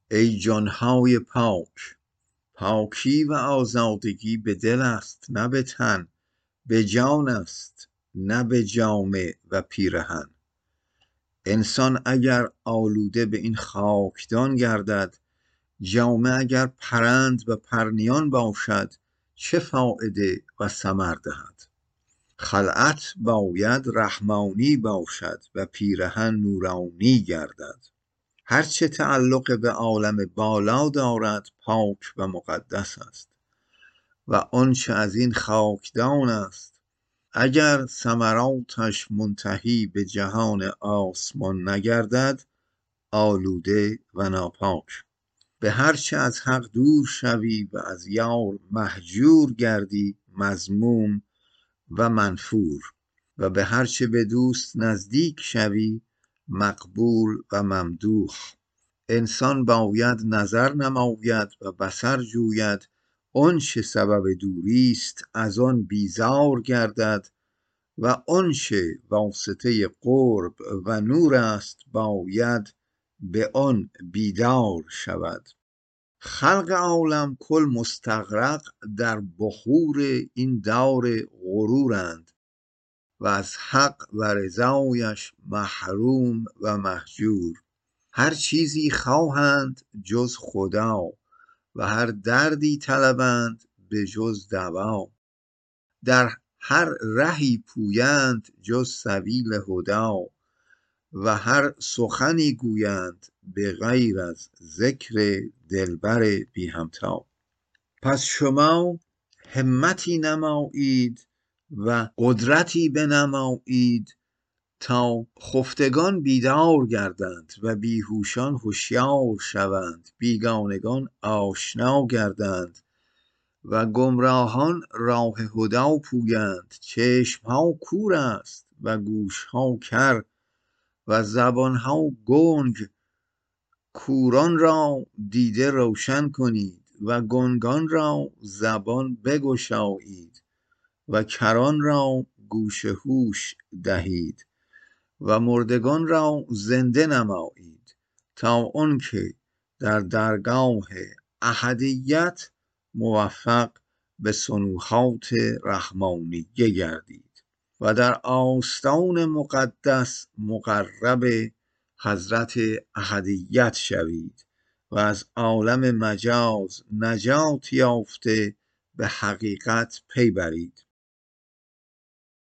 ای جانهای پاک، پاکی و آزادگی به دل است نه به تن، به جان است نه به جامه و پیرهن. انسان اگر آلوده به این خاکدان گردد، جامه اگر پرند و پرنیان باشد، چه فایده و ثمر دهد؟ خلعت باید رحمانی باشد و پیرهن نورانی گردد. هرچه تعلق به عالم بالا دارد پاک و مقدس است و آنچه از این خاکدان است اگر ثمراتش منتهی به جهان آسمان نگردد آلوده و ناپاک. به هرچه از حق دور شوی و از یار مهجور گردی مذموم و منفور، و به هرچه به دوست نزدیک شوی مقبول و ممدوح. انسان باید نظر نماید و بصر جوید، آنچه سبب دوری است از آن بیزار گردد و آنچه واسطه قرب و نور است باید به آن بیدار شود. خلق عالم کل مستغرق در بحور این دار غرورند و از حق و رضایش محروم و مهجور. هر چیزی خواهند جز خدا و هر دردی طلبند به جز دوا. در هر رهی پویند جز سبیل هدا و هر سخنی گویند به غیر از ذکر دلبر بی همتا. پس شما همتی نمایید و قدرتی بنمایید تا خفتگان بیدار گردند و بیهوشان هوشیار شوند، بیگانگان آشنا گردند و گمراهان راه هدی پویند. چشمها کور است و گوشها کر و زبانها گنگ. کوران را دیده روشن کنید و گنگان را زبان بگشایید و کران را گوش هوش دهید و مردگان را زنده نمایید تا آنکه در درگاه احدیت موفق به سنوحات رحمانیه گردید و در آستان مقدس مقرب حضرت احدیت شوید و از عالم مجاز نجات یافته به حقیقت پی برید.